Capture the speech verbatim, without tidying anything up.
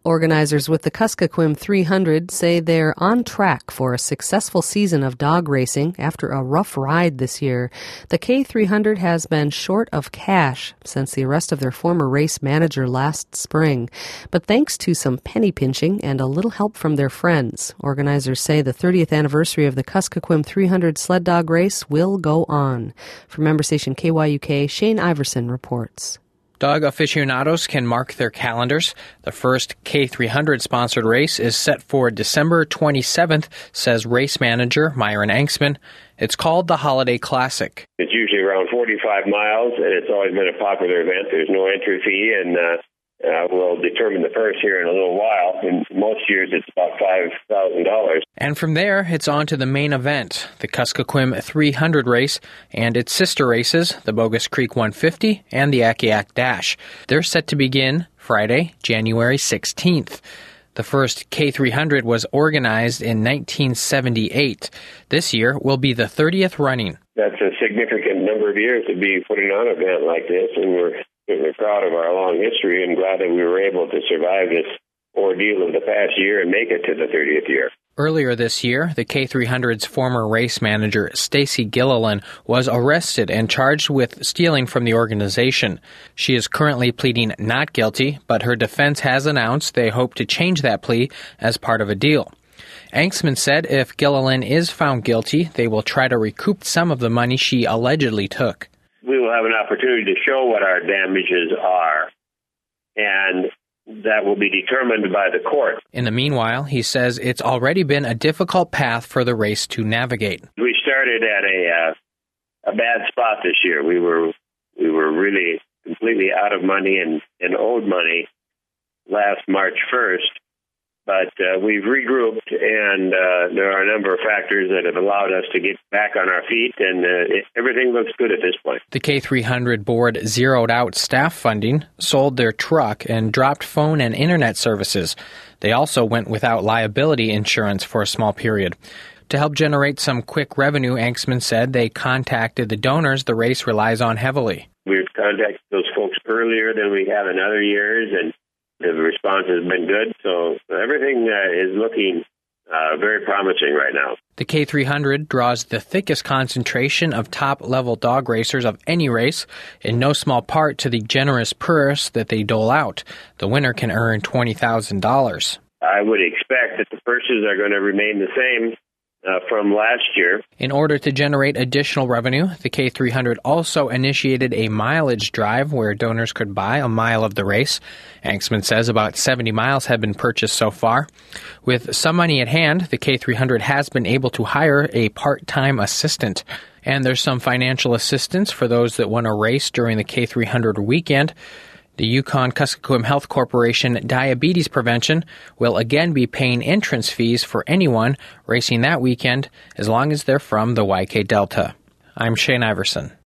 Organizers with the Kuskokwim three hundred say they're on track for a successful season of dog racing after a rough ride this year. The K three hundred has been short of cash since the arrest of their former race manager last spring. But thanks to some penny pinching and a little help from their friends, organizers say the thirtieth anniversary of the Kuskokwim three hundred sled dog race will go on. From member station K Y U K, Shane Iverson reports. Dog aficionados can mark their calendars. The first K three hundred sponsored race is set for December twenty-seventh, says race manager Myron Anksman. It's called the Holiday Classic. It's usually around forty-five miles, and it's always been a popular event. There's no entry fee, and uh, uh, we'll determine the purse here in a little while. In most years, it's about five thousand dollars. And from there, it's on to the main event, the Kuskokwim three hundred race, and its sister races, the Bogus Creek one fifty and the Akiak Dash. They're set to begin Friday, January sixteenth. The first K three hundred was organized in nineteen seventy-eight. This year will be the thirtieth running. That's a significant number of years to be putting on an event like this, and we're certainly proud of our long history and glad that we were able to survive this ordeal of the past year and make it to the thirtieth year. Earlier this year, the K three hundred's former race manager, Stacy Gilliland, was arrested and charged with stealing from the organization. She is currently pleading not guilty, but her defense has announced they hope to change that plea as part of a deal. Anksman said if Gilliland is found guilty, they will try to recoup some of the money she allegedly took. We will have an opportunity to show what our damages are, and that will be determined by the court. In the meanwhile, he says it's already been a difficult path for the race to navigate. We started at a uh, a bad spot this year. We were we were really completely out of money and, and owed money last March first. But uh, we've regrouped, and uh, there are a number of factors that have allowed us to get back on our feet, and uh, it, everything looks good at this point. The K three hundred board zeroed out staff funding, sold their truck, and dropped phone and internet services. They also went without liability insurance for a small period. To help generate some quick revenue, Anksman said they contacted the donors the race relies on heavily. We've contacted those folks earlier than we have in other years, and the response has been good, so everything uh, is looking uh, very promising right now. The K three hundred draws the thickest concentration of top-level dog racers of any race, in no small part to the generous purse that they dole out. The winner can earn twenty thousand dollars. I would expect that the purses are going to remain the same Uh, from last year. In order to generate additional revenue, the K three hundred also initiated a mileage drive where donors could buy a mile of the race. Anksman says about seventy miles have been purchased so far. With some money at hand, the K three hundred has been able to hire a part-time assistant. And there's some financial assistance for those that want to race during the K three hundred weekend. The Yukon Kuskokwim Health Corporation Diabetes Prevention will again be paying entrance fees for anyone racing that weekend as long as they're from the Y K Delta. I'm Shane Iverson.